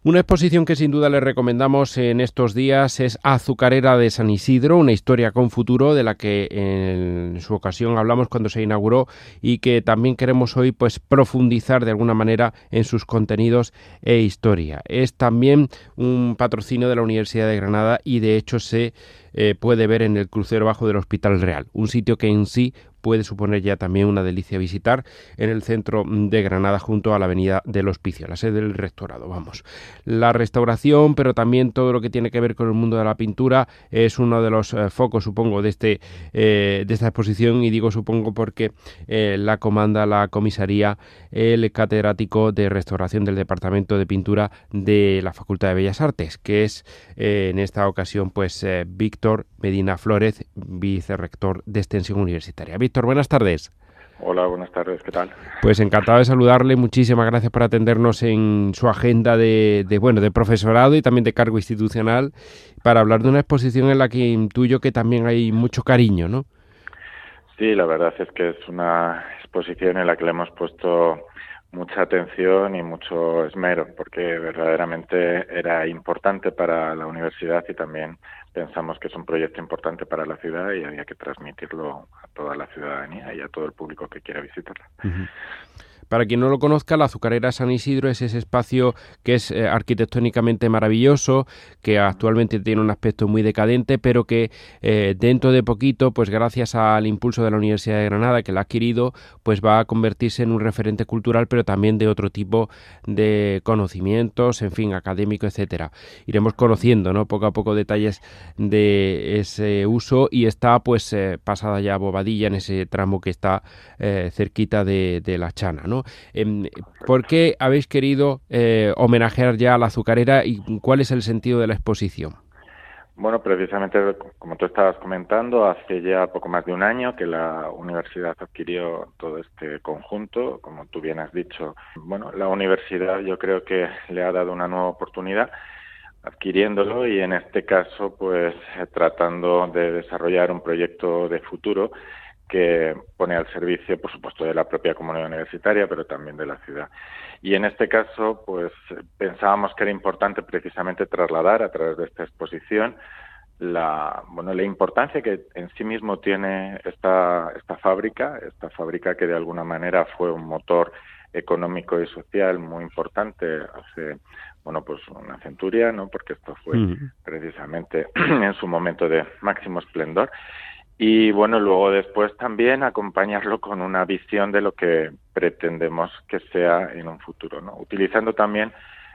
Una exposición que sin duda les recomendamos en estos días es Azucarera de San Isidro, una historia con futuro de la que en su ocasión hablamos cuando se inauguró y que también queremos hoy pues profundizar de alguna manera en sus contenidos e historia. Es también un patrocinio de la Universidad de Granada y de hecho se puede ver en el crucero bajo del Hospital Real, un sitio que en sí puede suponer ya también una delicia visitar en el centro de Granada junto a la avenida del Hospicio, la sede del rectorado, vamos. La restauración, pero también todo lo que tiene que ver con el mundo de la pintura es uno de los focos, supongo, de esta exposición, y digo supongo porque la comanda la comisaría el catedrático de restauración del Departamento de Pintura de la Facultad de Bellas Artes, que es en esta ocasión pues Víctor Medina Flórez, vicerrector de Extensión Universitaria. Víctor, buenas tardes. Hola, buenas tardes, ¿qué tal? Pues encantado de saludarle, muchísimas gracias por atendernos en su agenda de profesorado y también de cargo institucional para hablar de una exposición en la que intuyo que también hay mucho cariño, ¿no? Sí, la verdad es que es una exposición en la que le hemos puesto mucha atención y mucho esmero, porque verdaderamente era importante para la universidad y también pensamos que es un proyecto importante para la ciudad y había que transmitirlo a toda la ciudadanía y a todo el público que quiera visitarla. Uh-huh. Para quien no lo conozca, la Azucarera San Isidro es ese espacio que es arquitectónicamente maravilloso, que actualmente tiene un aspecto muy decadente, pero que dentro de poquito, pues gracias al impulso de la Universidad de Granada, que la ha adquirido, pues va a convertirse en un referente cultural, pero también de otro tipo de conocimientos, en fin, académico, etcétera. Iremos conociendo, ¿no?, poco a poco detalles de ese uso, y está pues pasada ya Bobadilla en ese tramo que está cerquita de la Chana, ¿no? ¿Por qué habéis querido homenajear ya a la azucarera y cuál es el sentido de la exposición? Bueno, precisamente como tú estabas comentando, hace ya poco más de un año que la universidad adquirió todo este conjunto. Como tú bien has dicho, bueno, la universidad yo creo que le ha dado una nueva oportunidad adquiriéndolo y en este caso pues tratando de desarrollar un proyecto de futuro que pone al servicio, por supuesto, de la propia comunidad universitaria, pero también de la ciudad. Y en este caso, pues pensábamos que era importante precisamente trasladar a través de esta exposición la importancia que en sí mismo tiene esta fábrica que de alguna manera fue un motor económico y social muy importante hace pues una centuria, ¿no? Porque esto fue precisamente en su momento de máximo esplendor. Y bueno, luego después también acompañarlo con una visión de lo que pretendemos que sea en un futuro, ¿no? Utilizando también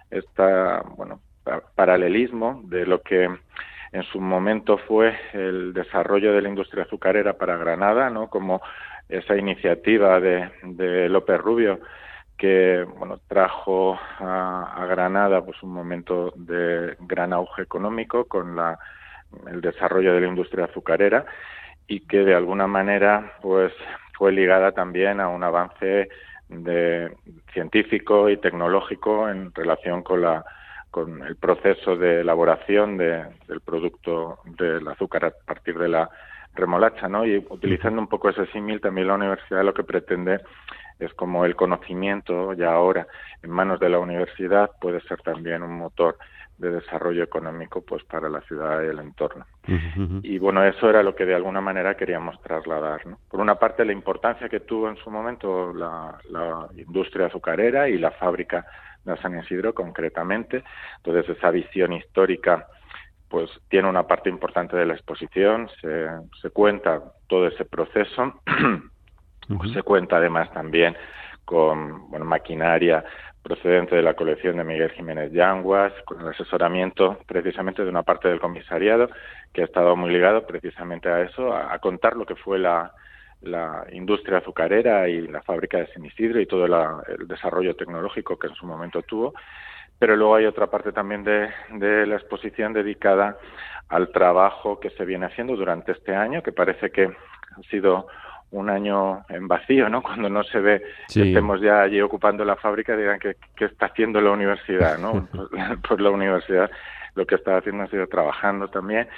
paralelismo de lo que en su momento fue el desarrollo de la industria azucarera para Granada, ¿no? Como esa iniciativa de López Rubio que trajo a Granada pues un momento de gran auge económico con el desarrollo de la industria azucarera, y que de alguna manera pues fue ligada también a un avance científico y tecnológico en relación con el proceso de elaboración del producto del azúcar a partir de la remolacha, ¿no? Y utilizando un poco ese símil, también la universidad lo que pretende es como el conocimiento ya ahora en manos de la universidad puede ser también un motor de desarrollo económico pues para la ciudad y el entorno. Uh-huh. Y bueno, eso era lo que de alguna manera queríamos trasladar, ¿no? Por una parte, la importancia que tuvo en su momento la industria azucarera y la fábrica de San Isidro concretamente. Entonces, esa visión histórica pues tiene una parte importante de la exposición, se cuenta todo ese proceso, uh-huh. Se cuenta además también con maquinaria procedente de la colección de Miguel Jiménez Yanguas, con el asesoramiento precisamente de una parte del comisariado que ha estado muy ligado precisamente a eso, a contar lo que fue la industria azucarera y la fábrica de San Isidro y todo el desarrollo tecnológico que en su momento tuvo. Pero luego hay otra parte también de la exposición dedicada al trabajo que se viene haciendo durante este año, que parece que ha sido un año en vacío, ¿no? Cuando no se ve que estemos ya allí ocupando la fábrica, dirán que está haciendo la universidad, ¿no? Pues la universidad lo que está haciendo ha sido trabajando también,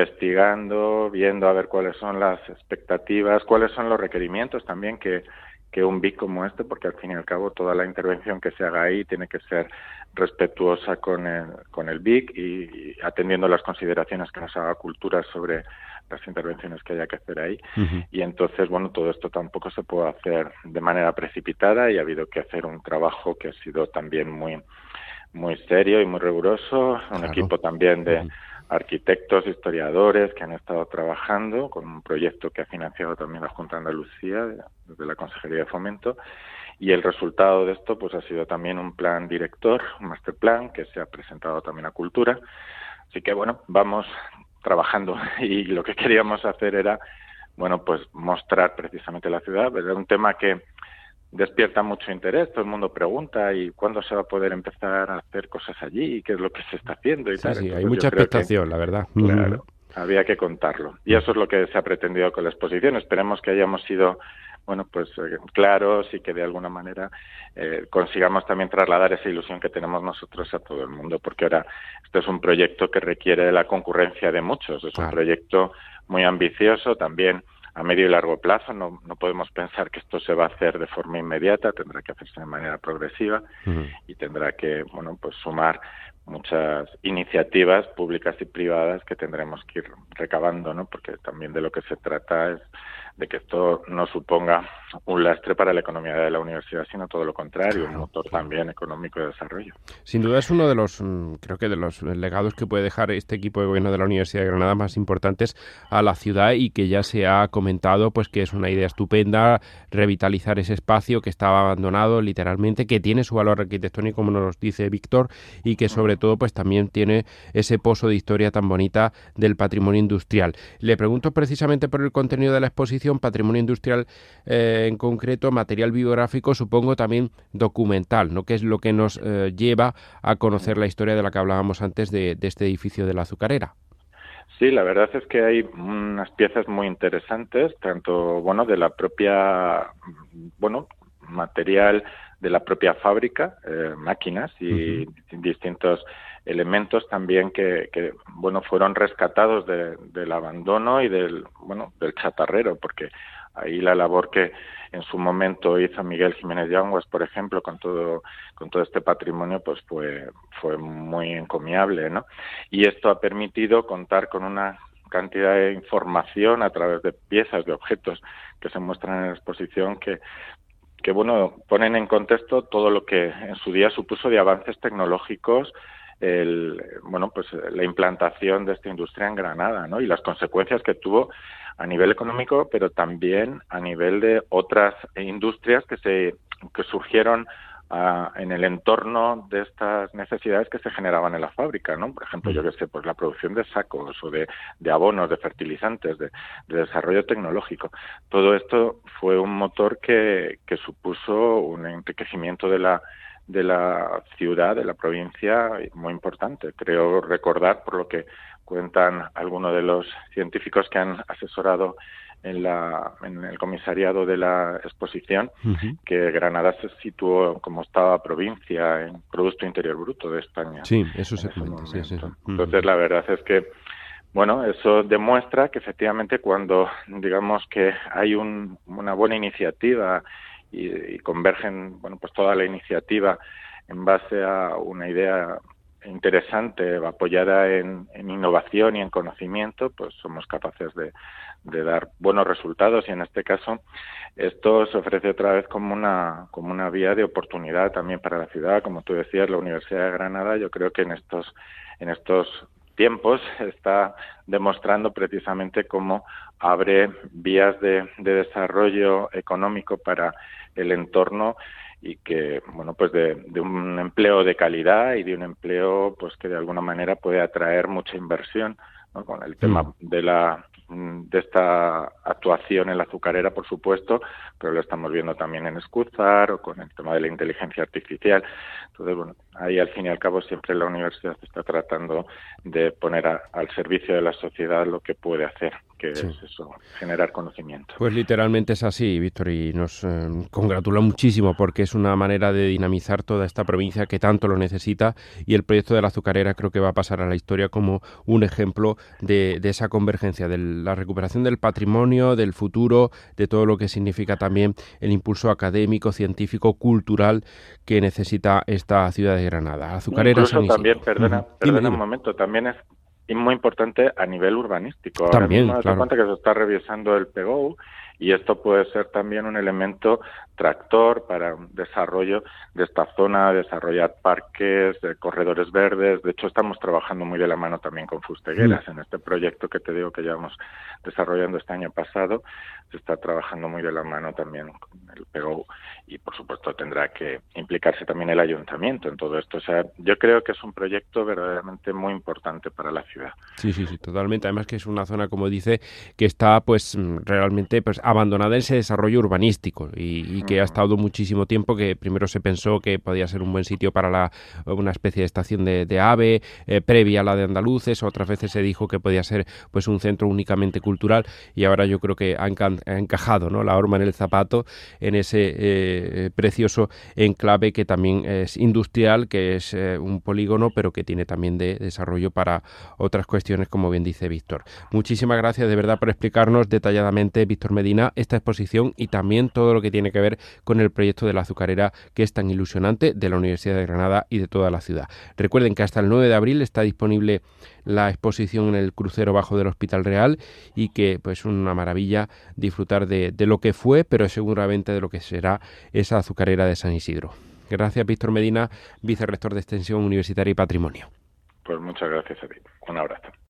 investigando, viendo a ver cuáles son las expectativas, cuáles son los requerimientos también que que un BIC como este, porque al fin y al cabo toda la intervención que se haga ahí tiene que ser respetuosa con el BIC y atendiendo las consideraciones que nos haga Cultura sobre las intervenciones que haya que hacer ahí. Y entonces, bueno, todo esto tampoco se puede hacer de manera precipitada y ha habido que hacer un trabajo que ha sido también muy serio y muy riguroso, un equipo también de arquitectos, historiadores que han estado trabajando con un proyecto que ha financiado también la Junta de Andalucía desde la Consejería de Fomento, y el resultado de esto pues ha sido también un plan director, un master plan que se ha presentado también a Cultura. Así que bueno, vamos trabajando y lo que queríamos hacer era, bueno, pues mostrar precisamente la ciudad. Es un tema que despierta mucho interés, todo el mundo pregunta ¿y cuándo se va a poder empezar a hacer cosas allí? ¿Y qué es lo que se está haciendo? Y tal. Sí, Entonces, hay mucha expectación, la verdad. Claro, había que contarlo. Y eso es lo que se ha pretendido con la exposición. Esperemos que hayamos sido, bueno, pues claros y que de alguna manera consigamos también trasladar esa ilusión que tenemos nosotros a todo el mundo, porque ahora esto es un proyecto que requiere de la concurrencia de muchos. Es un proyecto muy ambicioso también a medio y largo plazo. No podemos pensar que esto se va a hacer de forma inmediata, tendrá que hacerse de manera progresiva y tendrá que, bueno, pues sumar muchas iniciativas públicas y privadas que tendremos que ir recabando, ¿no? Porque también de lo que se trata es de que esto no suponga un lastre para la economía de la universidad, sino todo lo contrario, un motor también económico de desarrollo. Sin duda es uno de los, creo que de los legados que puede dejar este equipo de gobierno de la Universidad de Granada más importantes a la ciudad, y que ya se ha comentado pues que es una idea estupenda revitalizar ese espacio que estaba abandonado literalmente, que tiene su valor arquitectónico, como nos dice Víctor, y que sobre todo pues también tiene ese pozo de historia tan bonita del patrimonio industrial. Le pregunto precisamente por el contenido de la exposición, patrimonio industrial en concreto, material biográfico, supongo también documental, ¿no? Que es lo que nos lleva a conocer la historia de la que hablábamos antes de este edificio de la Azucarera. Sí, la verdad es que hay unas piezas muy interesantes, tanto, bueno, de la propia, bueno, material de la propia fábrica, máquinas y distintos elementos también que bueno, fueron rescatados del abandono y del chatarrero, porque ahí la labor que en su momento hizo Miguel Jiménez Yanguas, por ejemplo, con todo este patrimonio, pues fue muy encomiable, ¿no? Y esto ha permitido contar con una cantidad de información a través de piezas, de objetos que se muestran en la exposición que bueno, ponen en contexto todo lo que en su día supuso de avances tecnológicos la implantación de esta industria en Granada, ¿no? Y las consecuencias que tuvo a nivel económico, pero también a nivel de otras industrias que surgieron en el entorno de estas necesidades que se generaban en la fábrica, ¿no? Por ejemplo, yo que sé, pues la producción de sacos o de abonos, de fertilizantes, de desarrollo tecnológico. Todo esto fue un motor que supuso un enriquecimiento de la ciudad, de la provincia, muy importante. Creo recordar, por lo que cuentan algunos de los científicos que han asesorado en el comisariado de la exposición, que Granada se situó como octava provincia en Producto Interior Bruto de España. Sí, eso se comenta. Sí. Entonces, la verdad es que, bueno, eso demuestra que efectivamente cuando digamos que hay una buena iniciativa y convergen, bueno, pues toda la iniciativa en base a una idea interesante, apoyada en innovación y en conocimiento, pues somos capaces de dar buenos resultados, y en este caso esto se ofrece otra vez como una vía de oportunidad también para la ciudad. Como tú decías, la Universidad de Granada, yo creo que en estos tiempos está demostrando precisamente cómo abre vías de desarrollo económico para el entorno, y que, bueno, pues de un empleo de calidad y de un empleo pues que de alguna manera puede atraer mucha inversión, ¿no? Con el tema de esta actuación en la azucarera, por supuesto, pero lo estamos viendo también en Escúzar o con el tema de la inteligencia artificial. Entonces, bueno, ahí al fin y al cabo siempre la universidad está tratando de poner al servicio de la sociedad lo que puede hacer, que es eso, generar conocimiento. Pues literalmente es así, Víctor, y nos congratula muchísimo porque es una manera de dinamizar toda esta provincia que tanto lo necesita, y el proyecto de la azucarera creo que va a pasar a la historia como un ejemplo de esa convergencia, de la recuperación del patrimonio, del futuro, de todo lo que significa también el impulso académico, científico, cultural que necesita esta ciudad de Granada. Azucarera Incluso San Isidro. también, perdona Dime. un momento, también es muy importante a nivel urbanístico. También, Ahora mismo claro. cuenta que se está revisando el PGO y esto puede ser también un elemento tractor para un desarrollo de esta zona, desarrollar parques, corredores verdes. De hecho, estamos trabajando muy de la mano también con Fustegueras. En este proyecto que te digo que llevamos desarrollando este año pasado, se está trabajando muy de la mano también con el PGO y, por supuesto, tendrá que implicarse también el ayuntamiento en todo esto. O sea, yo creo que es un proyecto verdaderamente muy importante para la ciudad. Sí, totalmente. Además que es una zona, como dice, que está pues realmente pues abandonada en ese desarrollo urbanístico y que ha estado muchísimo tiempo, que primero se pensó que podía ser un buen sitio para una especie de estación de AVE, previa a la de Andaluces, otras veces se dijo que podía ser pues un centro únicamente cultural, y ahora yo creo que ha encajado, ¿no?, la horma en el zapato en ese precioso enclave que también es industrial, que es un polígono, pero que tiene también de desarrollo para otras cuestiones, como bien dice Víctor. Muchísimas gracias de verdad por explicarnos detalladamente, Víctor Medina, esta exposición y también todo lo que tiene que ver con el proyecto de la azucarera, que es tan ilusionante, de la Universidad de Granada y de toda la ciudad. Recuerden que hasta el 9 de abril está disponible la exposición en el crucero bajo del Hospital Real, y que pues una maravilla disfrutar de lo que fue, pero seguramente de lo que será esa azucarera de San Isidro. Gracias, Víctor Medina, vicerrector de Extensión Universitaria y Patrimonio. Pues muchas gracias a ti. Un abrazo.